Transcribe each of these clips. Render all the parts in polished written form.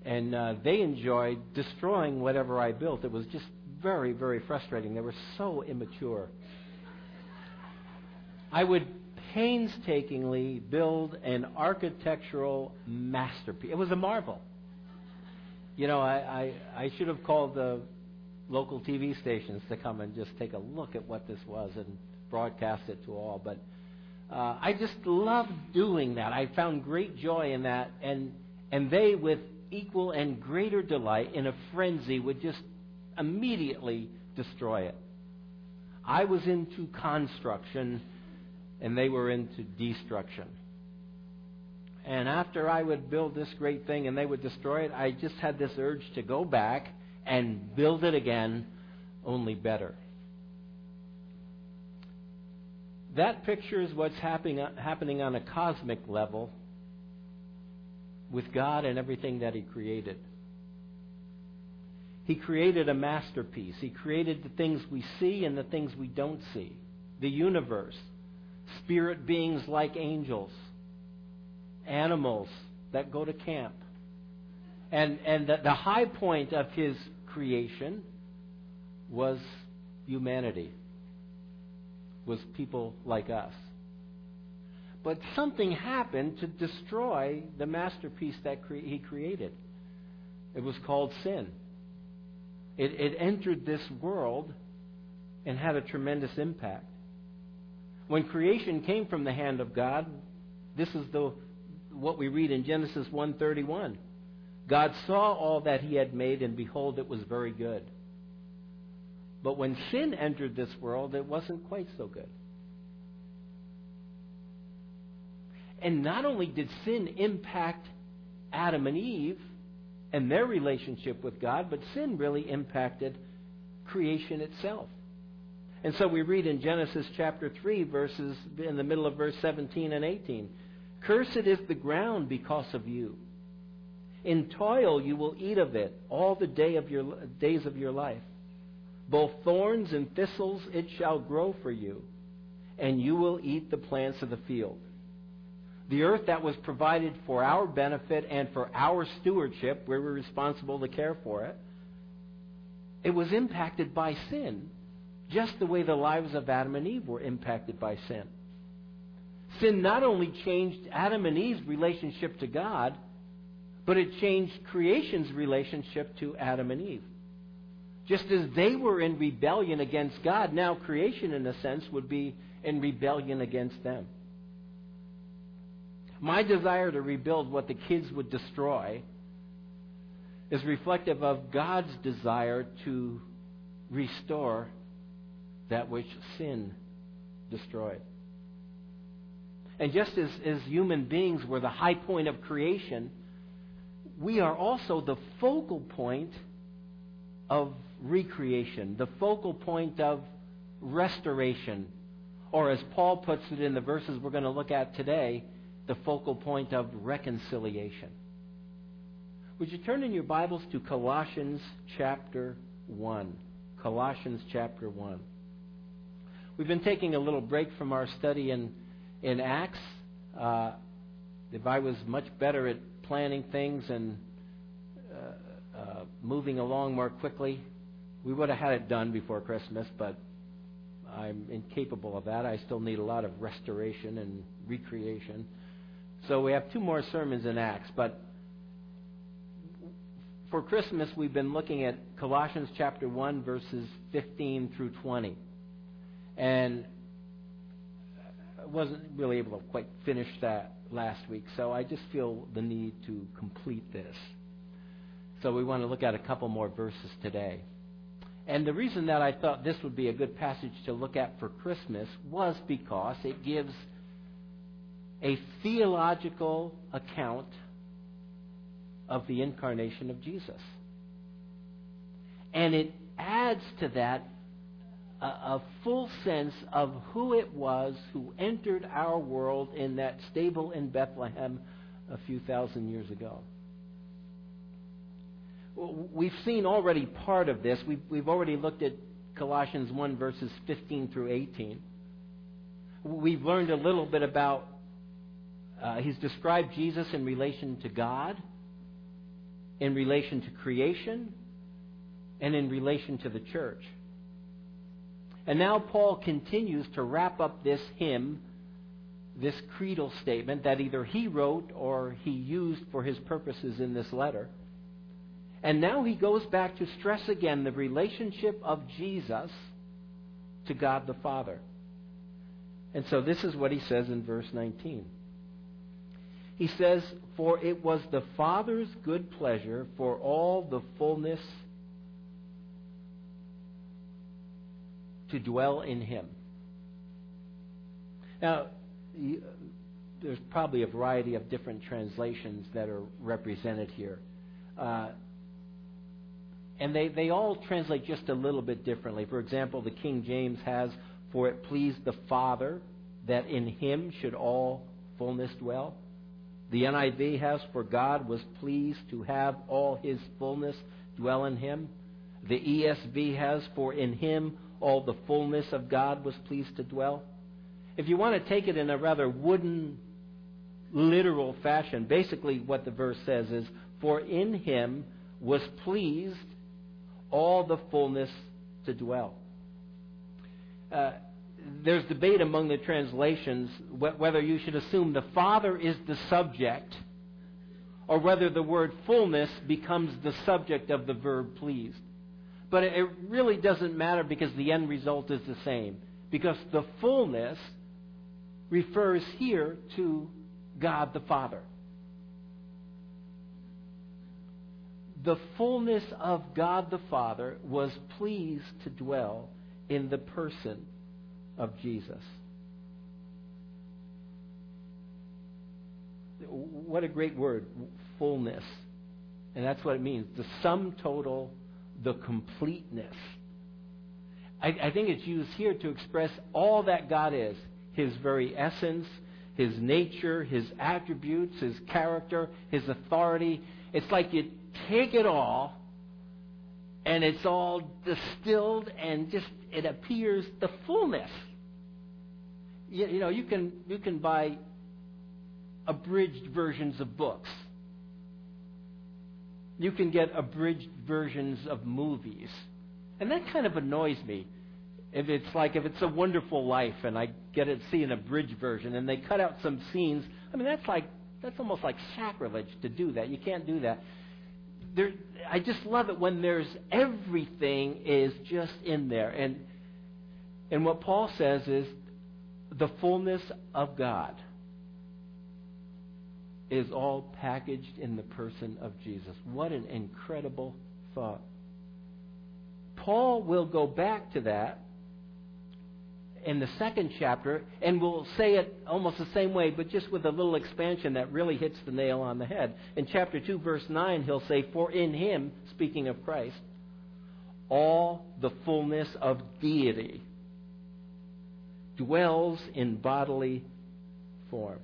And they enjoyed destroying whatever I built. It was just very, very frustrating. They were so immature. I would painstakingly build an architectural masterpiece. It was a marvel. You know, I should have called the local TV stations to come and just take a look at what this was and broadcast it to all. But I just loved doing that. I found great joy in that. And they, with equal and greater delight, in a frenzy, would just immediately destroy it. I was into construction, and they were into destruction. And after I would build this great thing and they would destroy it, I just had this urge to go back and build it again, only better. That pictures what's happening on a cosmic level with God and everything that He created. He created a masterpiece. He created the things we see and the things we don't see. The universe, spirit beings like angels, animals that go to camp. And the high point of His creation was humanity, was people like us. But something happened to destroy the masterpiece that He created. It was called sin. It entered this world and had a tremendous impact. When creation came from the hand of God, this is what we read in Genesis 1:31. God saw all that He had made, and behold, it was very good. But when sin entered this world, it wasn't quite so good. And not only did sin impact Adam and Eve and their relationship with God, but sin really impacted creation itself. And so we read in Genesis chapter 3, verses in the middle of verse 17 and 18, "Cursed is the ground because of you. In toil you will eat of it all the days of your life. Both thorns and thistles it shall grow for you, and you will eat the plants of the field." The earth that was provided for our benefit and for our stewardship, where we're responsible to care for it, it was impacted by sin, just the way the lives of Adam and Eve were impacted by sin. Sin not only changed Adam and Eve's relationship to God, but it changed creation's relationship to Adam and Eve. Just as they were in rebellion against God, now creation, in a sense, would be in rebellion against them. My desire to rebuild what the kids would destroy is reflective of God's desire to restore that which sin destroyed. And just as human beings were the high point of creation, we are also the focal point of recreation, the focal point of restoration, or as Paul puts it in the verses we're going to look at today, the focal point of reconciliation. Would you turn in your Bibles to Colossians chapter 1? Colossians chapter 1. We've been taking a little break from our study in Acts. If I was much better at planning things and moving along more quickly, we would have had it done before Christmas, but I'm incapable of that. I still need a lot of restoration and recreation. So we have 2 more sermons in Acts, but for Christmas we've been looking at Colossians chapter 1, verses 15 through 20. And I wasn't really able to quite finish that last week, so I just feel the need to complete this. So we want to look at a couple more verses today. And the reason that I thought this would be a good passage to look at for Christmas was because it gives a theological account of the incarnation of Jesus. And it adds to that a full sense of who it was who entered our world in that stable in Bethlehem a few thousand years ago. We've seen already part of this. We've already looked at Colossians 1, verses 15 through 18. We've learned a little bit about, he's described Jesus in relation to God. in relation to creation and in relation to the church. And now Paul continues to wrap up this hymn, this creedal statement that either he wrote or he used for his purposes in this letter. And now he goes back to stress again the relationship of Jesus to God the Father. And so this is what he says in verse 19. He says, "For it was the Father's good pleasure for all the fullness to dwell in him." Now, there's probably a variety of different translations that are represented here. And they all translate just a little bit differently. For example, the King James has, "For it pleased the Father that in him should all fullness dwell." The NIV has, "For God was pleased to have all his fullness dwell in him." The ESV has, "For in him all the fullness of God was pleased to dwell." If you want to take it in a rather wooden, literal fashion, basically what the verse says is, "For in him was pleased all the fullness to dwell." There's debate among the translations whether you should assume the Father is the subject or whether the word fullness becomes the subject of the verb pleased. But it really doesn't matter because the end result is the same. Because the fullness refers here to God the Father. The fullness of God the Father was pleased to dwell in the person of Jesus. What a great word, fullness. And that's what it means. The sum total, the completeness. I think it's used here to express all that God is. His very essence, his nature, his attributes, his character, his authority. It's like you take it all and it's all distilled and just it appears the fullness. You know, you can buy abridged versions of books. You can get abridged versions of movies. And that kind of annoys me. If it's A Wonderful Life and I get to see an abridged version and they cut out some scenes, I mean that's almost like sacrilege to do that. You can't do that. I just love it when there's everything is just in there. And what Paul says is the fullness of God is all packaged in the person of Jesus. What an incredible thought. Paul will go back to that in the second chapter, and we'll say it almost the same way, but just with a little expansion that really hits the nail on the head. In chapter 2, verse 9, he'll say, "For in him," speaking of Christ, "all the fullness of deity dwells in bodily form."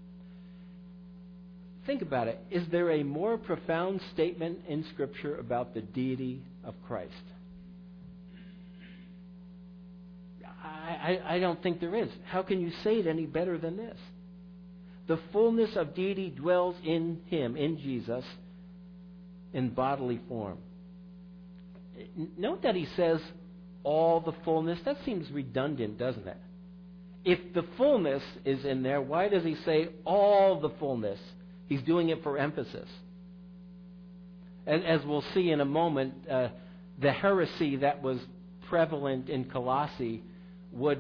Think about it. Is there a more profound statement in Scripture about the deity of Christ? I don't think there is. How can you say it any better than this? The fullness of deity dwells in him, in Jesus, in bodily form. Note that he says all the fullness. That seems redundant, doesn't it? If the fullness is in there, why does he say all the fullness? He's doing it for emphasis. And as we'll see in a moment, the heresy that was prevalent in Colossae would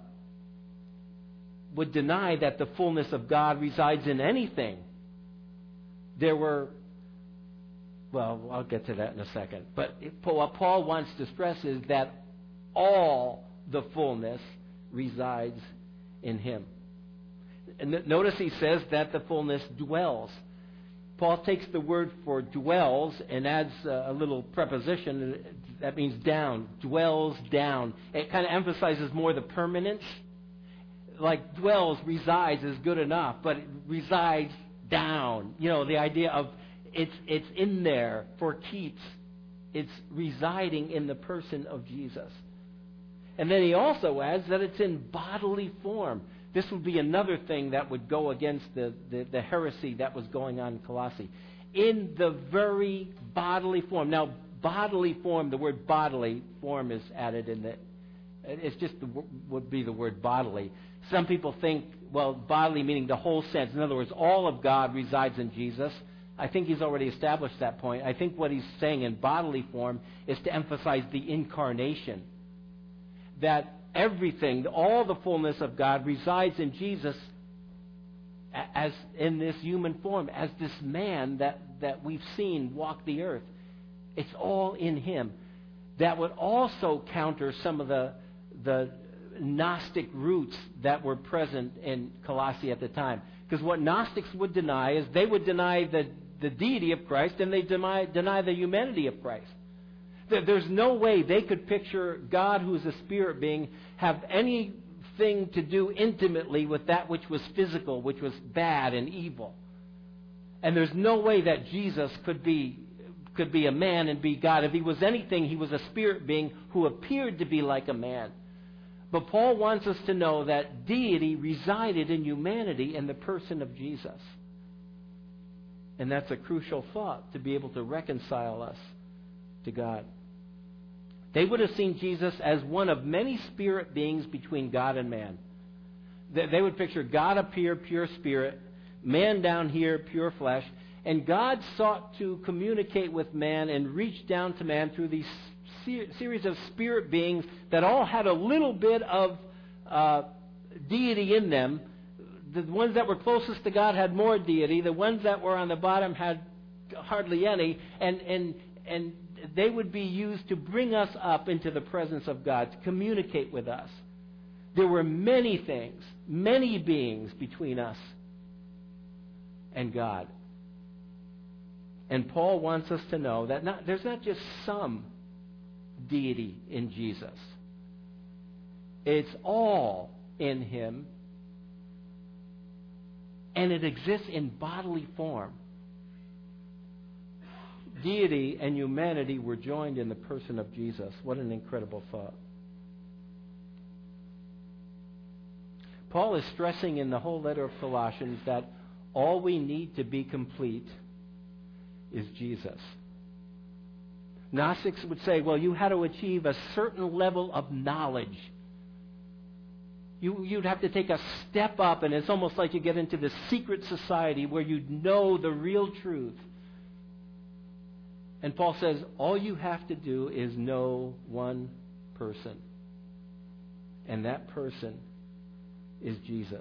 deny that the fullness of God resides in anything. There were, well, I'll get to that in a second. But what Paul wants to stress is that all the fullness resides in him. And notice he says that the fullness dwells. Paul takes the word for dwells and adds a little preposition that means down, dwells down. It kind of emphasizes more the permanence. Like dwells, resides is good enough, but it resides down. You know, the idea of it's in there for keeps. It's residing in the person of Jesus. And then he also adds that it's in bodily form. This would be another thing that would go against the heresy that was going on in Colossae. in the very bodily form. Now, bodily form, the word bodily form is added in it. It's just would be the word bodily. Some people think, well, bodily meaning the whole sense. In other words, all of God resides in Jesus. I think he's already established that point. I think what he's saying in bodily form is to emphasize the incarnation. That everything, all the fullness of God resides in Jesus as in this human form, as this man that we've seen walk the earth. It's all in him. That would also counter some of the Gnostic roots that were present in Colossae at the time. Because what Gnostics would deny is they would deny the deity of Christ and they deny the humanity of Christ. There's no way they could picture God, who is a spirit being, have anything to do intimately with that which was physical, which was bad and evil. And there's no way that Jesus could be a man and be God. If he was anything, he was a spirit being who appeared to be like a man. But Paul wants us to know that deity resided in humanity in the person of Jesus. And that's a crucial thought to be able to reconcile us to God. They would have seen Jesus as one of many spirit beings between God and man. They would picture God up here, pure spirit, man down here, pure flesh, and God sought to communicate with man and reach down to man through these series of spirit beings that all had a little bit of deity in them. The ones that were closest to God had more deity. The ones that were on the bottom had hardly any. And they would be used to bring us up into the presence of God, to communicate with us. There were many things, many beings between us and God. And Paul wants us to know that there's not just some deity in Jesus. It's all in him, and it exists in bodily form. Deity and humanity were joined in the person of Jesus. What an incredible thought. Paul is stressing in the whole letter of Colossians that all we need to be complete is Jesus. Gnostics would say, well, you had to achieve a certain level of knowledge. You'd have to take a step up, and it's almost like you get into the secret society where you know the real truth. And Paul says, all you have to do is know one person. And that person is Jesus.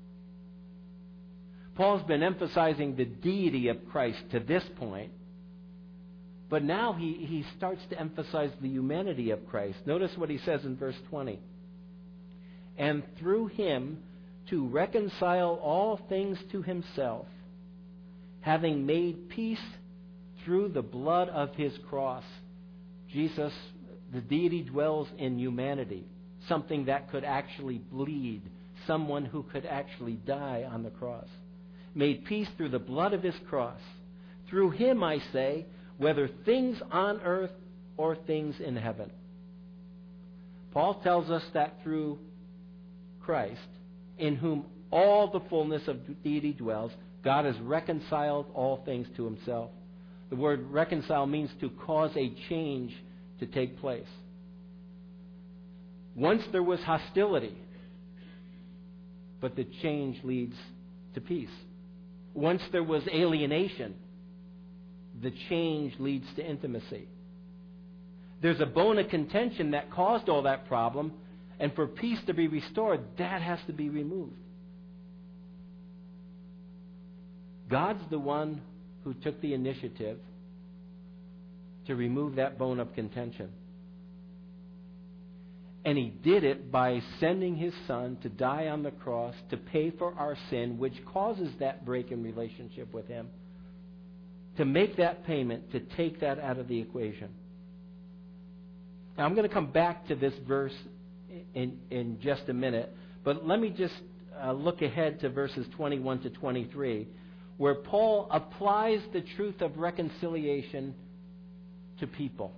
Paul's been emphasizing the deity of Christ to this point. But now he starts to emphasize the humanity of Christ. Notice what he says in verse 20. And through him to reconcile all things to himself, having made peace through the blood of his cross. Jesus, the deity, dwells in humanity, something that could actually bleed, someone who could actually die on the cross. Made peace through the blood of his cross. Through him, I say, whether things on earth or things in heaven. Paul tells us that through Christ, in whom all the fullness of deity dwells, God has reconciled all things to himself. The word reconcile means to cause a change to take place. Once there was hostility, but the change leads to peace. Once there was alienation, the change leads to intimacy. There's a bone of contention that caused all that problem, and for peace to be restored, that has to be removed. God's the one who took the initiative to remove that bone of contention. And he did it by sending his Son to die on the cross to pay for our sin, which causes that break in relationship with him. To make that payment, to take that out of the equation. Now, I'm going to come back to this verse in just a minute, but let me just look ahead to verses 21 to 23, where Paul applies the truth of reconciliation to people.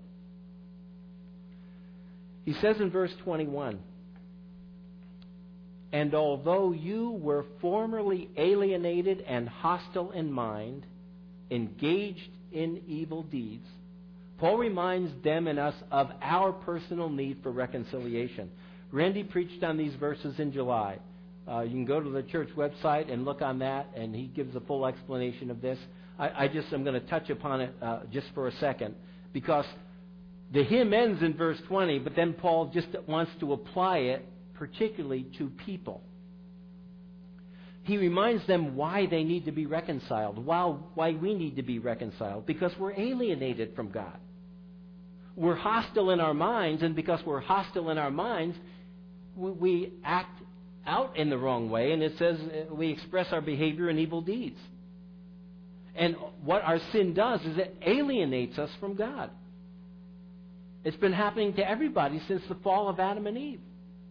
He says in verse 21, and although you were formerly alienated and hostile in mind, engaged in evil deeds, Paul reminds them and us of our personal need for reconciliation. Randy preached on these verses in July. You can go to the church website and look on that, and he gives a full explanation of this. I'm going to touch upon it just for a second, because the hymn ends in verse 20, but then Paul just wants to apply it particularly to people. He reminds them why they need to be reconciled, why we need to be reconciled, because we're alienated from God. We're hostile in our minds, and because we're hostile in our minds, we act out in the wrong way, and it says we express our behavior in evil deeds. And what our sin does is it alienates us from God. It's been happening to everybody since the fall of Adam and Eve.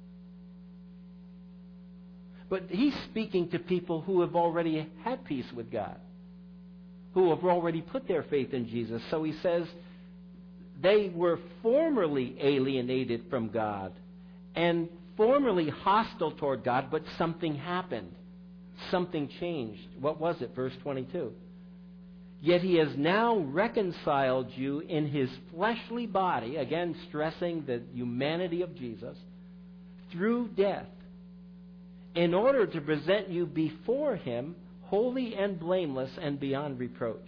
But he's speaking to people who have already had peace with God, who have already put their faith in Jesus. So he says they were formerly alienated from God and formerly hostile toward God, but something happened. Something changed. What was it? Verse 22. Yet he has now reconciled you in his fleshly body, again stressing the humanity of Jesus, through death, in order to present you before him holy and blameless and beyond reproach.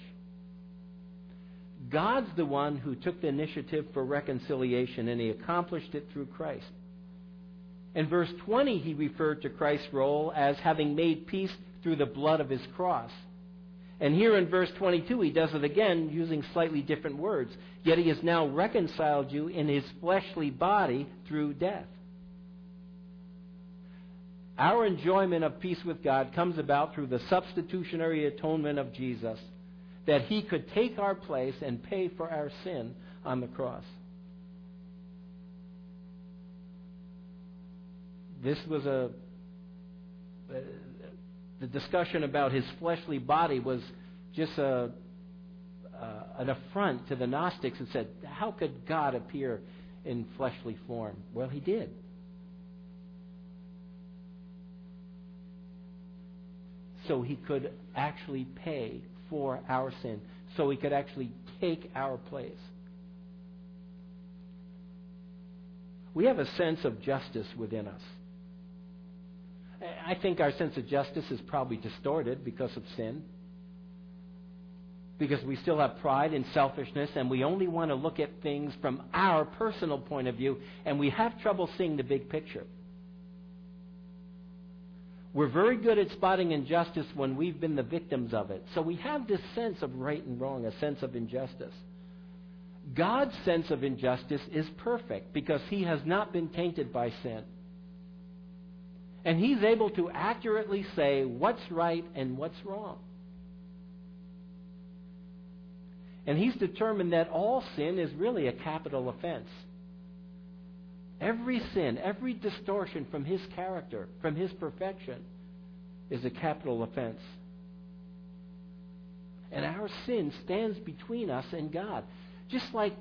God's the one who took the initiative for reconciliation, and he accomplished it through Christ. In verse 20, he referred to Christ's role as having made peace through the blood of his cross. And here in verse 22, he does it again using slightly different words. Yet he has now reconciled you in his fleshly body through death. Our enjoyment of peace with God comes about through the substitutionary atonement of Jesus, that he could take our place and pay for our sin on the cross. This was the discussion about his fleshly body was just an affront to the Gnostics, and said, how could God appear in fleshly form? Well, he did. So he could actually pay for our sin. So he could actually take our place. We have a sense of justice within us. I think our sense of justice is probably distorted because of sin. Because we still have pride and selfishness, and we only want to look at things from our personal point of view, and we have trouble seeing the big picture. We're very good at spotting injustice when we've been the victims of it. So we have this sense of right and wrong, a sense of injustice. God's sense of injustice is perfect because he has not been tainted by sin. And he's able to accurately say what's right and what's wrong. And he's determined that all sin is really a capital offense. Every sin, every distortion from his character, from his perfection, is a capital offense. And our sin stands between us and God. Just like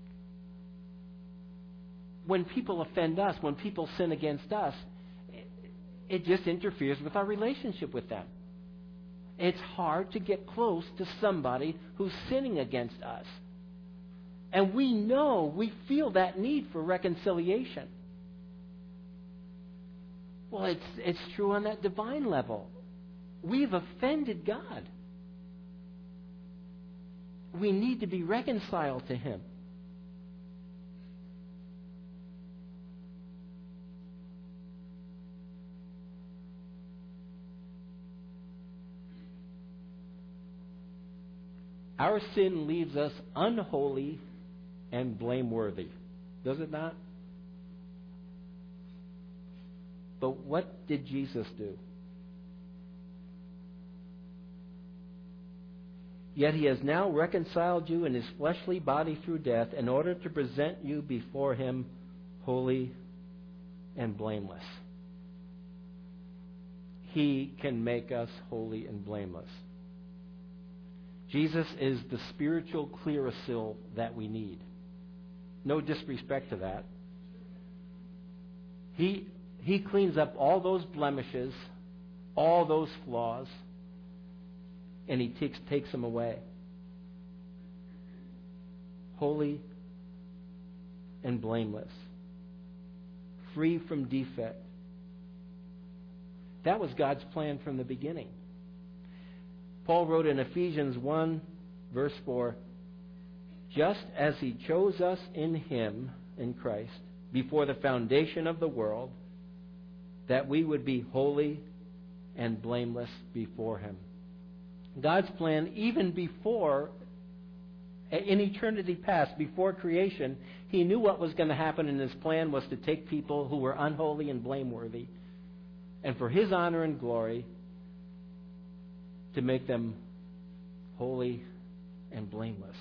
when people offend us, when people sin against us, it just interferes with our relationship with them. It's hard to get close to somebody who's sinning against us. And we feel that need for reconciliation. Well, it's true on that divine level. We've offended God. We need to be reconciled to him. Our sin leaves us unholy and blameworthy, does it not? But what did Jesus do? Yet he has now reconciled you in his fleshly body through death in order to present you before him holy and blameless. He can make us holy and blameless. Jesus is the spiritual clearasil that we need. No disrespect to that. He cleans up all those blemishes, all those flaws, and he takes them away. holy and blameless, free from defect. That was God's plan from the beginning. Paul wrote in Ephesians 1, verse 4, just as He chose us in Him, in Christ, before the foundation of the world, that we would be holy and blameless before Him. God's plan, even before, in eternity past, before creation, He knew what was going to happen, and His plan was to take people who were unholy and blameworthy, and for His honor and glory, to make them holy and blameless.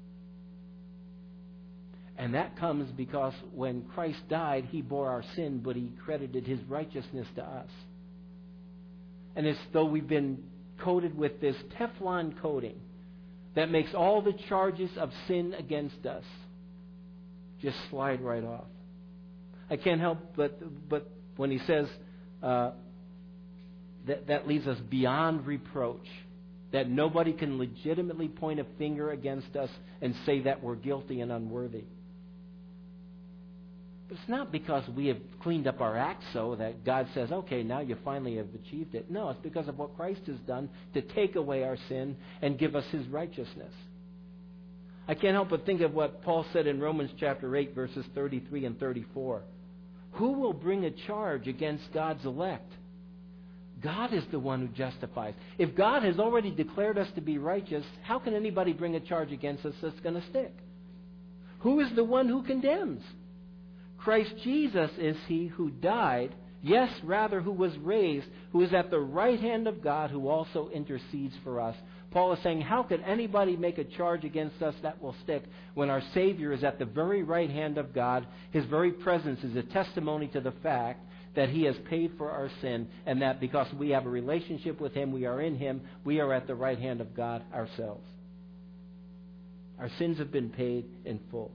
And that comes because when Christ died, He bore our sin, but He credited His righteousness to us. And it's though we've been coated with this Teflon coating that makes all the charges of sin against us just slide right off. I can't help but when he says that leaves us beyond reproach, that nobody can legitimately point a finger against us and say that we're guilty and unworthy. But it's not because we have cleaned up our act so that God says, okay, now you finally have achieved it. No, it's because of what Christ has done to take away our sin and give us His righteousness. I can't help but think of what Paul said in Romans chapter 8, verses 33 and 34. Who will bring a charge against God's elect? God is the one who justifies. If God has already declared us to be righteous, how can anybody bring a charge against us that's going to stick? Who is the one who condemns? Christ Jesus is He who died, yes, rather who was raised, who is at the right hand of God, who also intercedes for us. Paul is saying, how could anybody make a charge against us that will stick when our Savior is at the very right hand of God? His very presence is a testimony to the fact that He has paid for our sin, and that because we have a relationship with Him, we are in Him, we are at the right hand of God ourselves. Our sins have been paid in full.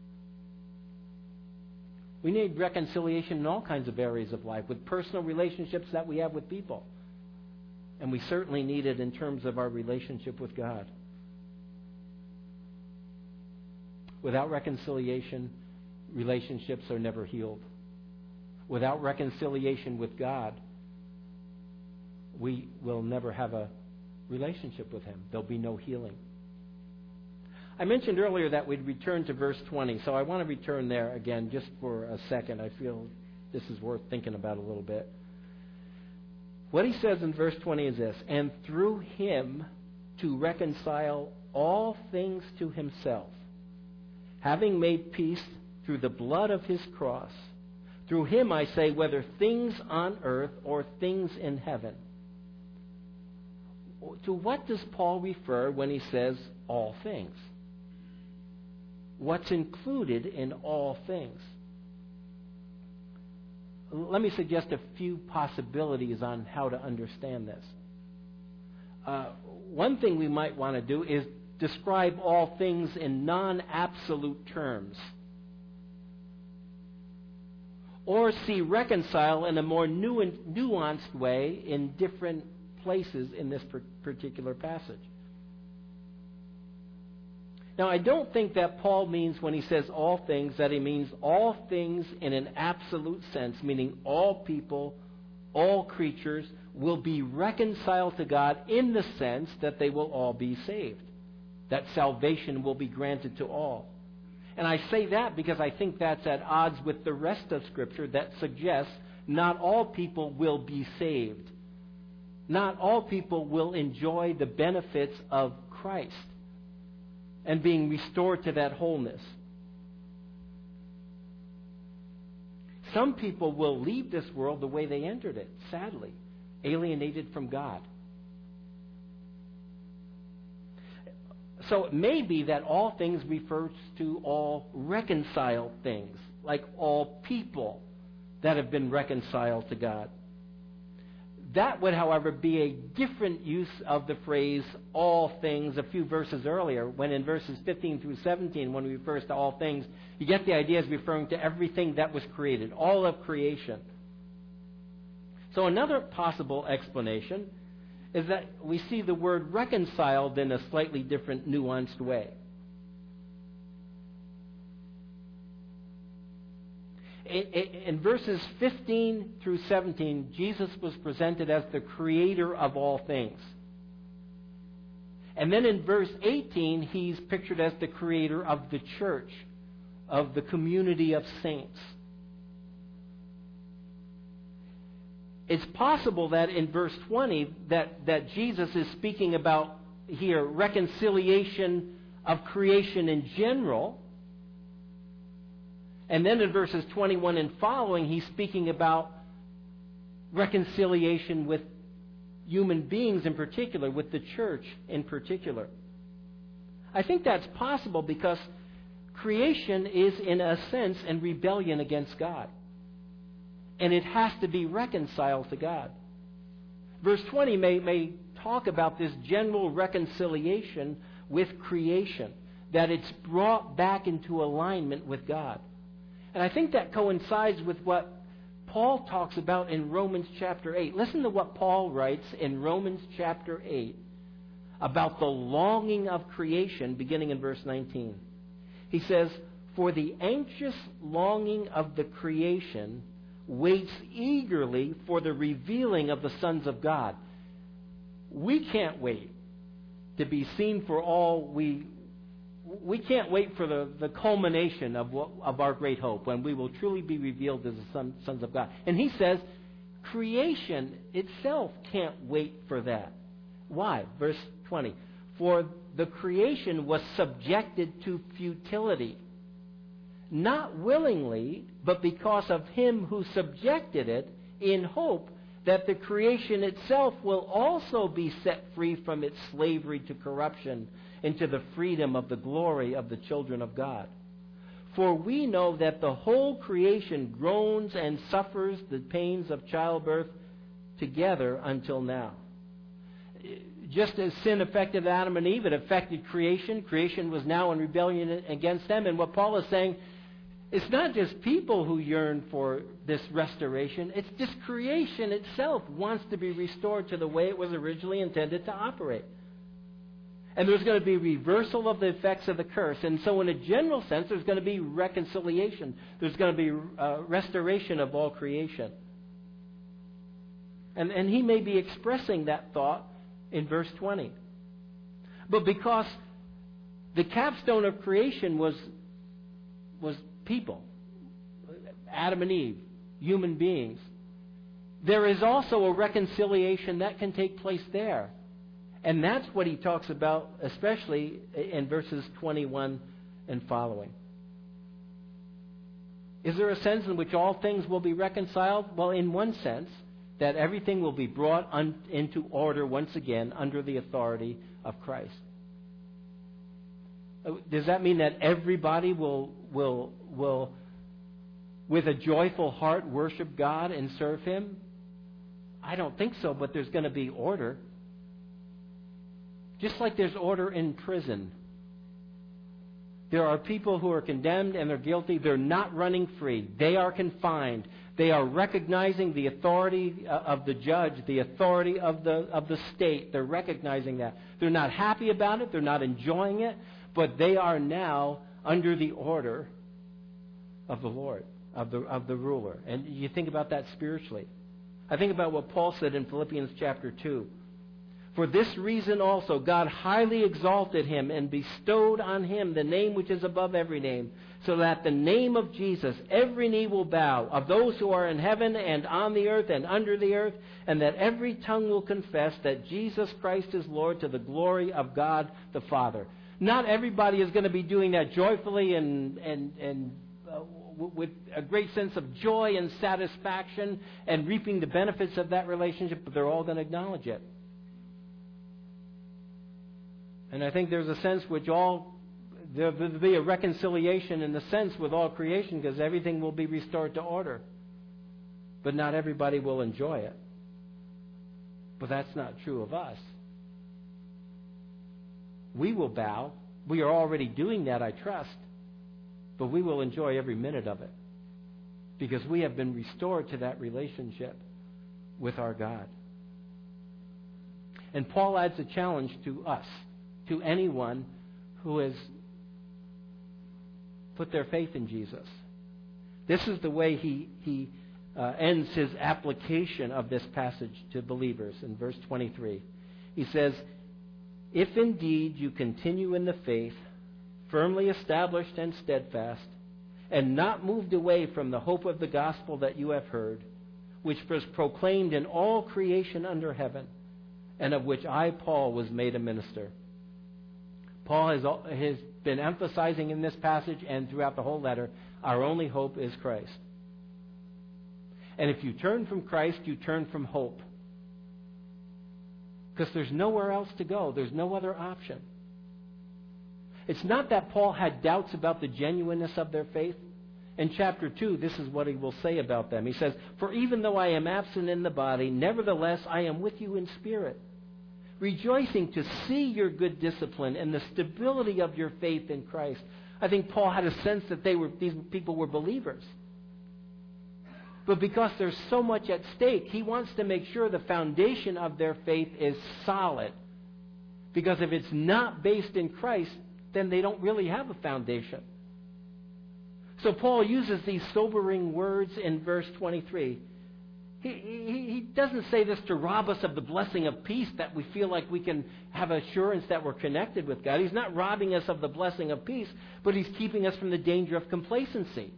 We need reconciliation in all kinds of areas of life, with personal relationships that we have with people. And we certainly need it in terms of our relationship with God. Without reconciliation, relationships are never healed. Without reconciliation with God, we will never have a relationship with Him. There'll be no healing. I mentioned earlier that we'd return to verse 20, so I want to return there again just for a second. I feel this is worth thinking about a little bit. What he says in verse 20 is this, and through Him to reconcile all things to Himself, having made peace through the blood of His cross. Through Him, I say, whether things on earth or things in heaven. To what does Paul refer when he says all things? What's included in all things? Let me suggest a few possibilities on how to understand this. One thing we might want to do is describe all things in non-absolute terms, or see reconcile in a more nuanced way in different places in this particular passage. Now, I don't think that Paul means when he says all things that he means all things in an absolute sense, meaning all people, all creatures will be reconciled to God in the sense that they will all be saved, that salvation will be granted to all. And I say that because I think that's at odds with the rest of Scripture that suggests not all people will be saved. Not all people will enjoy the benefits of Christ and being restored to that wholeness. Some people will leave this world the way they entered it, sadly, alienated from God. So it may be that all things refers to all reconciled things, like all people that have been reconciled to God. That would, however, be a different use of the phrase all things a few verses earlier, when in verses 15 through 17, when he refers to all things, you get the idea as referring to everything that was created, all of creation. So another possible explanation is that we see the word reconciled in a slightly different, nuanced way. In verses 15 through 17, Jesus was presented as the creator of all things. And then in verse 18, he's pictured as the creator of the church, of the community of saints. It's possible that in verse 20 that Jesus is speaking about here reconciliation of creation in general. And then in verses 21 and following, he's speaking about reconciliation with human beings in particular, with the church in particular. I think that's possible because creation is, in a sense, in rebellion against God. And it has to be reconciled to God. Verse 20 may talk about this general reconciliation with creation, that it's brought back into alignment with God. And I think that coincides with what Paul talks about in Romans chapter 8. Listen to what Paul writes in Romans chapter 8 about the longing of creation, beginning in verse 19. He says, "For the anxious longing of the creation waits eagerly for the revealing of the sons of God." We can't wait to be seen for all we can't wait for the culmination of our great hope, when we will truly be revealed as the sons of God. And he says, creation itself can't wait for that. Why? Verse 20. "For the creation was subjected to futility, not willingly, but because of him who subjected it, in hope that the creation itself will also be set free from its slavery to corruption into the freedom of the glory of the children of God. For we know that the whole creation groans and suffers the pains of childbirth together until now." Just as sin affected Adam and Eve, it affected creation. Creation was now in rebellion against them. And what Paul is saying, it's not just people who yearn for this restoration. It's just creation itself wants to be restored to the way it was originally intended to operate. And there's going to be reversal of the effects of the curse. And so in a general sense, there's going to be reconciliation. There's going to be restoration of all creation. And he may be expressing that thought in verse 20. But because the capstone of creation was people, Adam and Eve, human beings, there is also a reconciliation that can take place there. And that's what he talks about, especially in verses 21 and following. Is there a sense in which all things will be reconciled? Well, in one sense, that everything will be brought into order once again under the authority of Christ. Does that mean that everybody will with a joyful heart worship God and serve Him? I don't think so, but there's going to be order. Just like there's order in prison. There are people who are condemned and they're guilty. They're not running free. They are confined. They are recognizing the authority of the judge, the authority of the state. They're recognizing that. They're not happy about it. They're not enjoying it. But they are now under the order of the Lord, of the ruler. And you think about that spiritually. I think about what Paul said in Philippians chapter 2. "For this reason also God highly exalted him and bestowed on him the name which is above every name, so that the name of Jesus every knee will bow, of those who are in heaven and on the earth and under the earth, and that every tongue will confess that Jesus Christ is Lord, to the glory of God the Father." Not everybody is going to be doing that joyfully and with a great sense of joy and satisfaction and reaping the benefits of that relationship, but they're all going to acknowledge it. And I think there's a sense which there'll be a reconciliation in the sense with all creation, because everything will be restored to order. But not everybody will enjoy it. But that's not true of us. We will bow. We are already doing that, I trust. But we will enjoy every minute of it, because we have been restored to that relationship with our God. And Paul adds a challenge to us, to anyone who has put their faith in Jesus, This is the way he ends his application of this passage to believers in verse 23. He says, "If indeed you continue in the faith, firmly established and steadfast, and not moved away from the hope of the gospel that you have heard, which was proclaimed in all creation under heaven, and of which I, Paul, was made a minister." Paul has been emphasizing in this passage and throughout the whole letter, our only hope is Christ. And if you turn from Christ, you turn from hope. Because there's nowhere else to go. There's no other option. It's not that Paul had doubts about the genuineness of their faith. In chapter 2, this is what he will say about them. He says, "For even though I am absent in the body, nevertheless I am with you in spirit, rejoicing to see your good discipline and the stability of your faith in Christ." I think Paul had a sense that these people were believers. But because there's so much at stake, he wants to make sure the foundation of their faith is solid. Because if it's not based in Christ, then they don't really have a foundation. So Paul uses these sobering words in verse 23. He doesn't say this to rob us of the blessing of peace that we feel like we can have assurance that we're connected with God. He's not robbing us of the blessing of peace, but he's keeping us from the danger of complacency.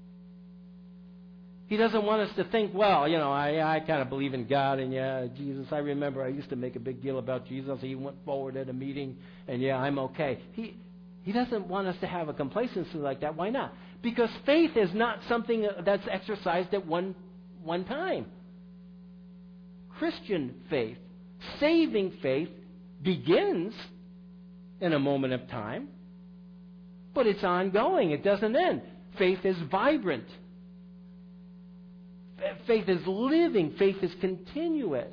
He doesn't want us to think, well, I kind of believe in God, and Jesus, I remember I used to make a big deal about Jesus. He went forward at a meeting, and I'm okay. He doesn't want us to have a complacency like that. Why not? Because faith is not something that's exercised at one time. Christian faith, saving faith, begins in a moment of time, but it's ongoing. It doesn't end. Faith is vibrant. Faith is living. Faith is continuous.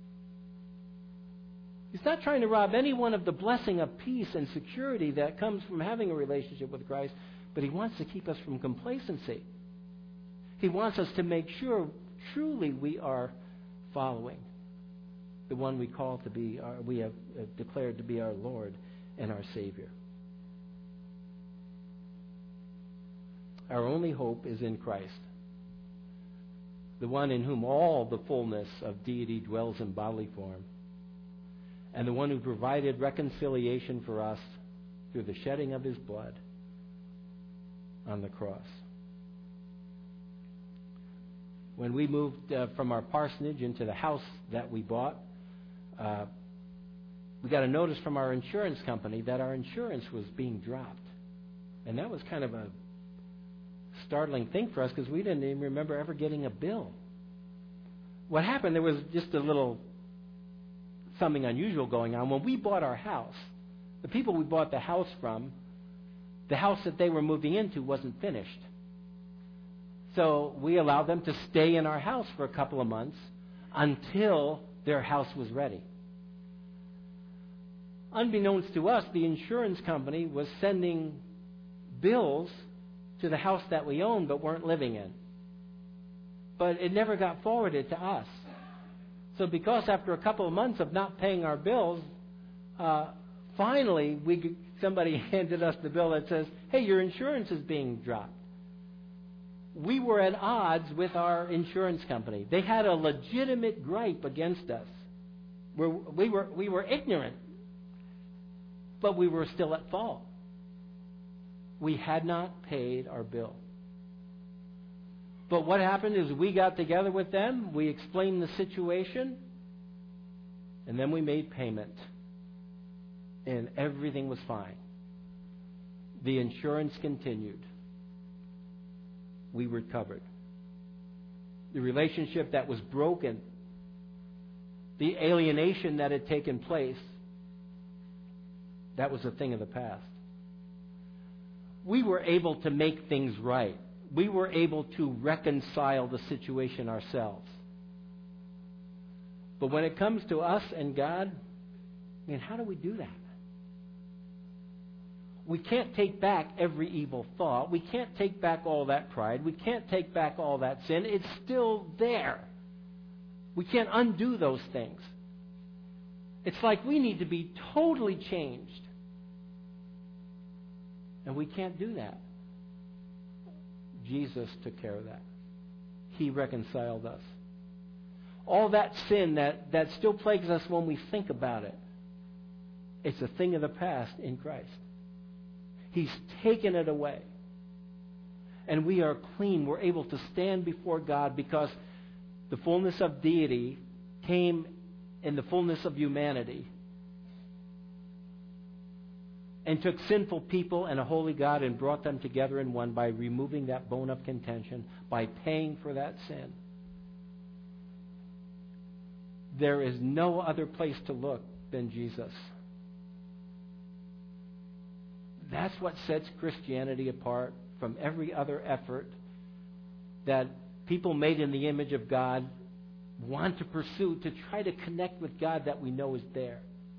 He's not trying to rob anyone of the blessing of peace and security that comes from having a relationship with Christ, but he wants to keep us from complacency. He wants us to make sure truly we are following the one we call to be, we have declared to be our Lord and our Savior. Our only hope is in Christ, the one in whom all the fullness of deity dwells in bodily form, and the one who provided reconciliation for us through the shedding of his blood on the cross. When we moved from our parsonage into the house that we bought, we got a notice from our insurance company that our insurance was being dropped. And that was kind of a startling thing for us because we didn't even remember ever getting a bill. What happened, there was just a little something unusual going on. When we bought our house, the people we bought the house from, the house that they were moving into wasn't finished. So we allowed them to stay in our house for a couple of months until their house was ready. Unbeknownst to us, the insurance company was sending bills to the house that we owned but weren't living in. But it never got forwarded to us. So because after a couple of months of not paying our bills, finally somebody handed us the bill that says, "Hey, your insurance is being dropped." We were at odds with our insurance company. They had a legitimate gripe against us. We were ignorant, but we were still at fault. We had not paid our bill. But what happened is we got together with them, we explained the situation, and then we made payment. And everything was fine. The insurance continued. We recovered. The relationship that was broken, the alienation that had taken place, that was a thing of the past. We were able to make things right. We were able to reconcile the situation ourselves. But when it comes to us and God, how do we do that? We can't take back every evil thought. We can't take back all that pride. We can't take back all that sin. It's still there. We can't undo those things. It's like we need to be totally changed. And we can't do that. Jesus took care of that. He reconciled us. All that sin that still plagues us when we think about it, it's a thing of the past in Christ. He's taken it away. And we are clean. We're able to stand before God because the fullness of deity came in the fullness of humanity and took sinful people and a holy God and brought them together in one by removing that bone of contention, by paying for that sin. There is no other place to look than Jesus. That's what sets Christianity apart from every other effort that people made in the image of God want to pursue to try to connect with God that we know is there.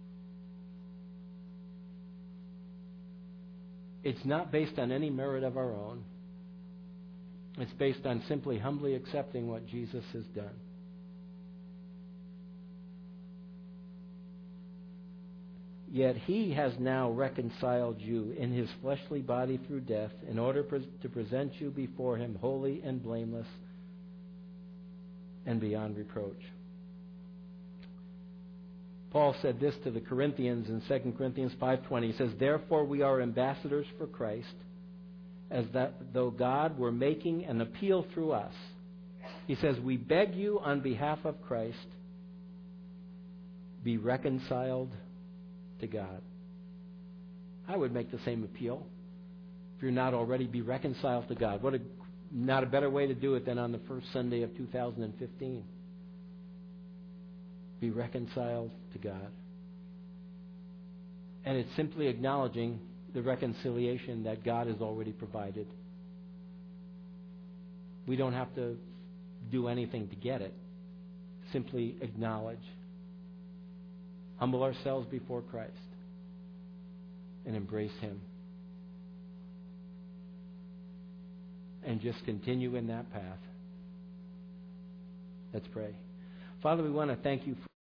It's not based on any merit of our own. It's based on simply humbly accepting what Jesus has done. Yet He has now reconciled you in His fleshly body through death in order to present you before Him holy and blameless and beyond reproach. Paul said this to the Corinthians in 2 Corinthians 5:20. He says, "Therefore we are ambassadors for Christ, as that though God were making an appeal through us." He says, "We beg you on behalf of Christ, be reconciled to God." I would make the same appeal. If you're not already, be reconciled to God. Not a better way to do it than on the first Sunday of 2015. Be reconciled to God. And it's simply acknowledging the reconciliation that God has already provided. We don't have to do anything to get it. Simply acknowledge. Humble ourselves before Christ and embrace Him. And just continue in that path. Let's pray. Father, we want to thank You for